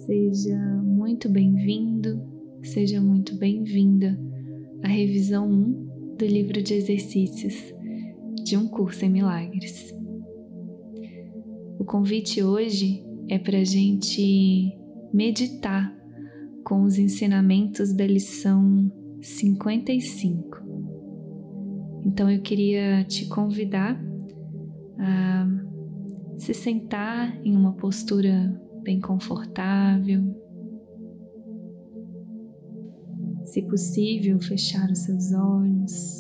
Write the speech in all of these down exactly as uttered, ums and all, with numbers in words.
Seja muito bem-vindo, seja muito bem-vinda à revisão um do livro de exercícios de Um Curso em Milagres. O convite hoje é para a gente meditar com os ensinamentos da lição cinquenta e cinco. Então eu queria te convidar a se sentar em uma postura bem confortável. Se possível, fechar os seus olhos.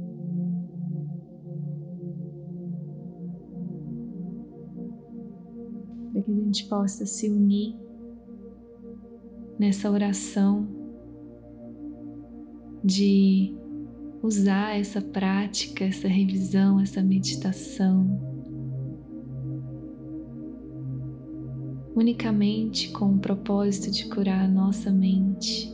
Para que a gente possa se unir nessa oração de usar essa prática, essa revisão, essa meditação unicamente com o propósito de curar a nossa mente.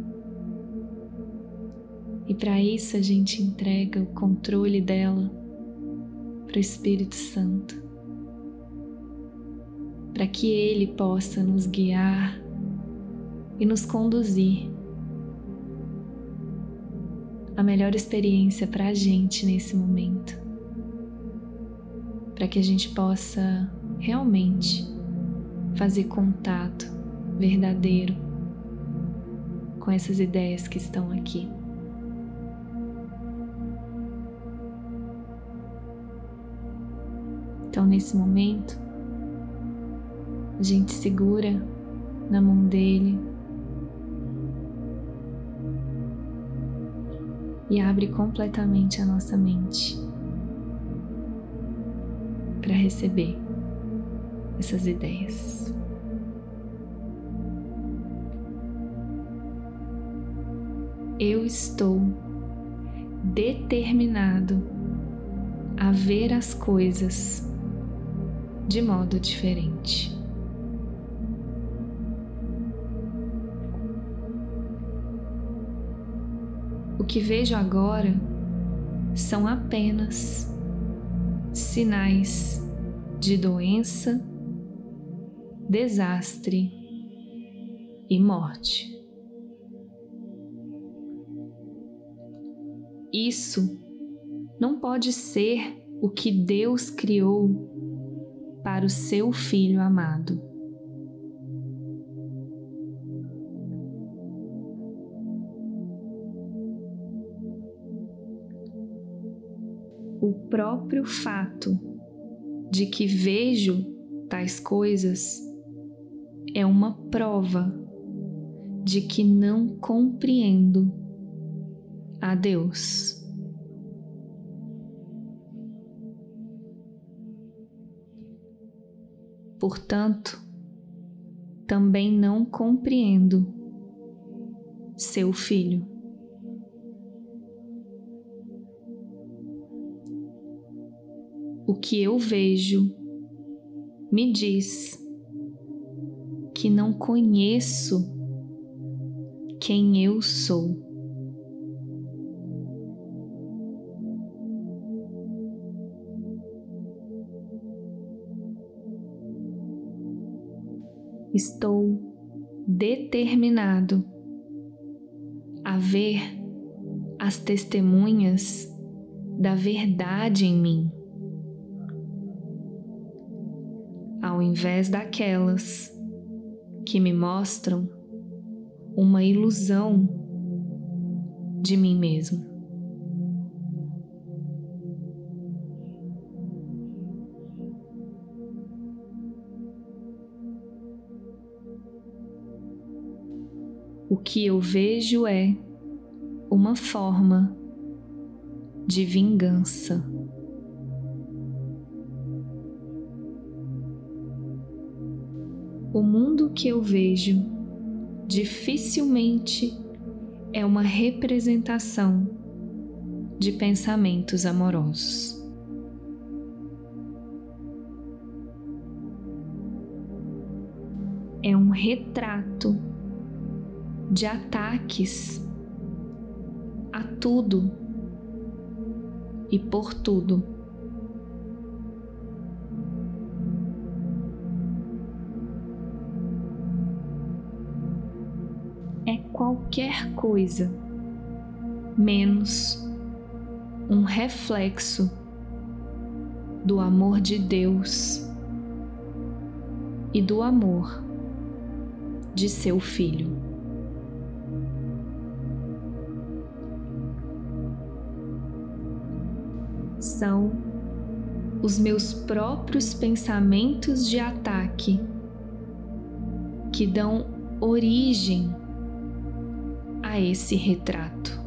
E para isso a gente entrega o controle dela para o Espírito Santo, para que Ele possa nos guiar e nos conduzir à melhor experiência para a gente nesse momento, para que a gente possa realmente fazer contato verdadeiro com essas ideias que estão aqui. Então, nesse momento, a gente segura na mão dele e abre completamente a nossa mente para receber essas ideias. Eu estou determinado a ver as coisas de modo diferente. O que vejo agora são apenas sinais de doença, desastre e morte. Isso não pode ser o que Deus criou para o seu Filho amado. O próprio fato de que vejo tais coisas é uma prova de que não compreendo a Deus. Portanto, também não compreendo seu Filho. O que eu vejo me diz que não conheço quem eu sou. Estou determinado a ver as testemunhas da verdade em mim, ao invés daquelas que me mostram uma ilusão de mim mesmo. O que eu vejo é uma forma de vingança. O mundo que eu vejo dificilmente é uma representação de pensamentos amorosos. É um retrato de ataques a tudo e por tudo. é qualquer coisa menos um reflexo do amor de Deus e do amor de seu Filho. São os meus próprios pensamentos de ataque que dão origem a esse retrato.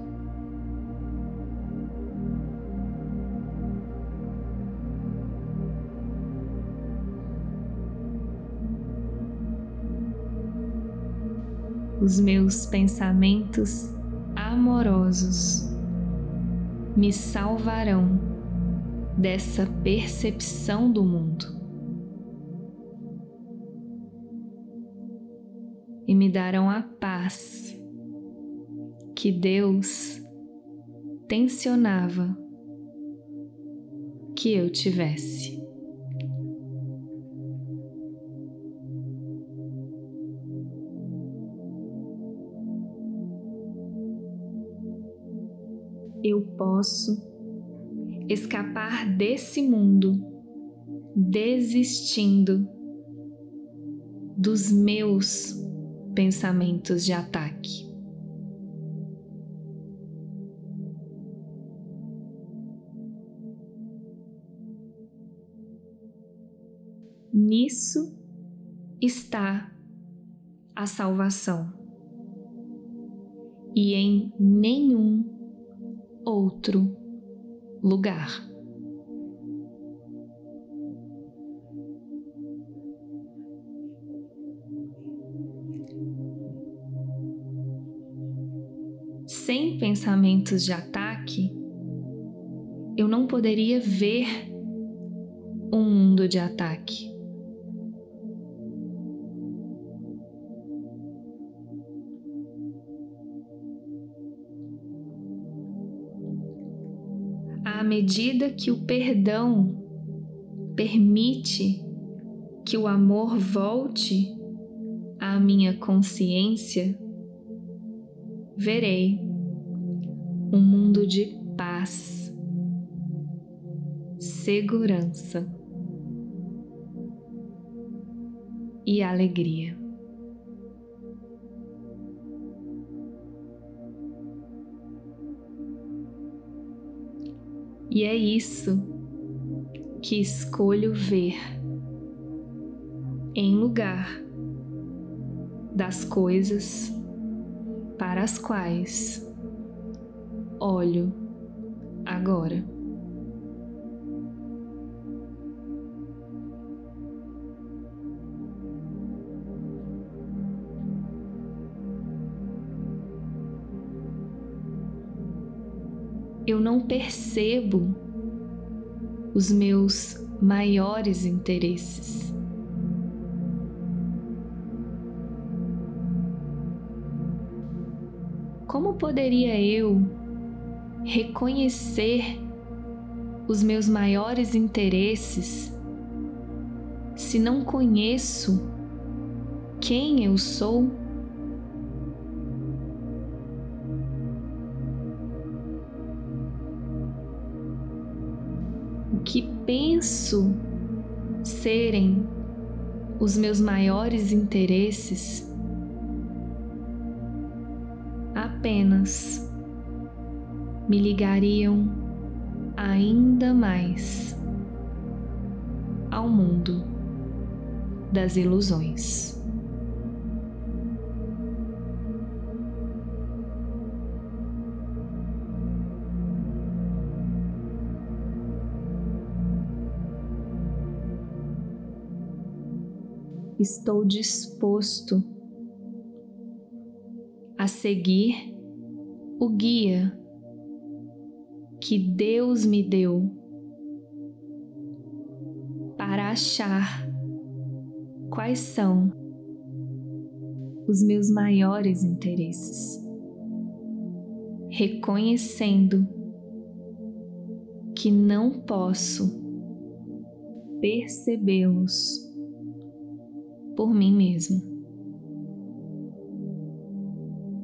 Os meus pensamentos amorosos me salvarão dessa percepção do mundo e me darão a paz que Deus tensionava que eu tivesse. Eu posso escapar desse mundo desistindo dos meus pensamentos de ataque. Nisso está a salvação, e em nenhum outro lugar. Sem pensamentos de ataque, eu não poderia ver um mundo de ataque. À medida que o perdão permite que o amor volte à minha consciência, verei um mundo de paz, segurança e alegria. E é isso que escolho ver em lugar das coisas para as quais olho agora. Eu não percebo os meus maiores interesses. Como poderia eu reconhecer os meus maiores interesses se não conheço quem eu sou? O que penso serem os meus maiores interesses apenas me ligariam ainda mais ao mundo das ilusões. Estou disposto a seguir o guia que Deus me deu para achar quais são os meus maiores interesses, reconhecendo que não posso percebê-los por mim mesmo.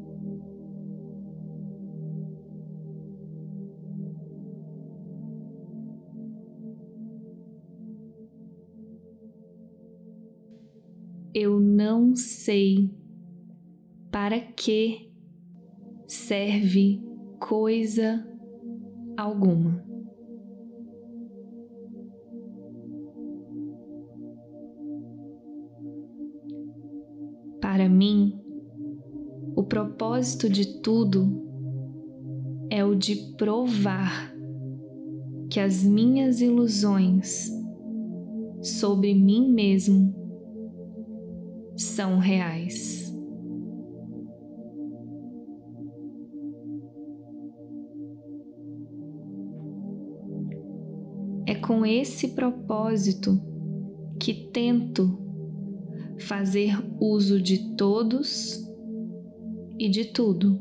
eu não sei para que serve coisa alguma. Para mim, o propósito de tudo é o de provar que as minhas ilusões sobre mim mesmo são reais. É com esse propósito que tento fazer uso de todos e de tudo.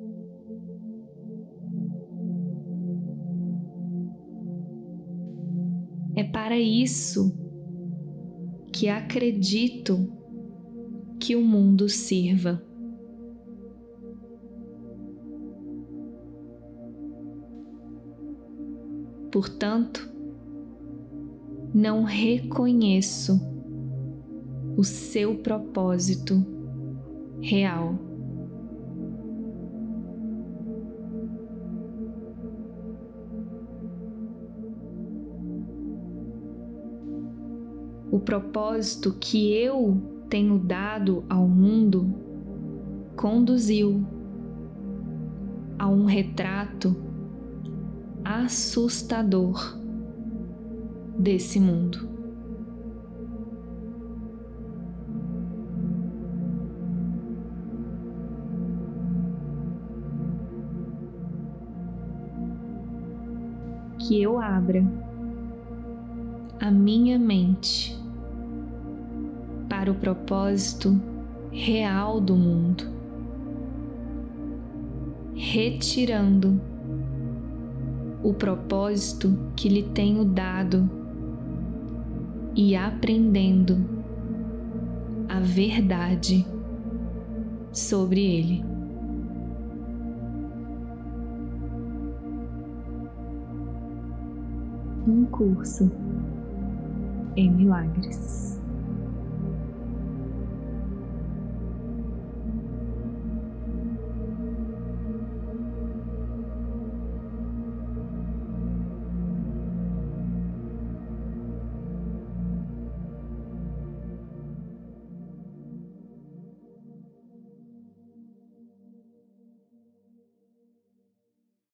É para isso que acredito que o mundo sirva. Portanto, não reconheço o seu propósito real. O propósito que eu tenho dado ao mundo conduziu a um retrato assustador desse mundo. Que eu abra a minha mente para o propósito real do mundo, retirando o propósito que lhe tenho dado e aprendendo a verdade sobre ele. Um curso em milagres.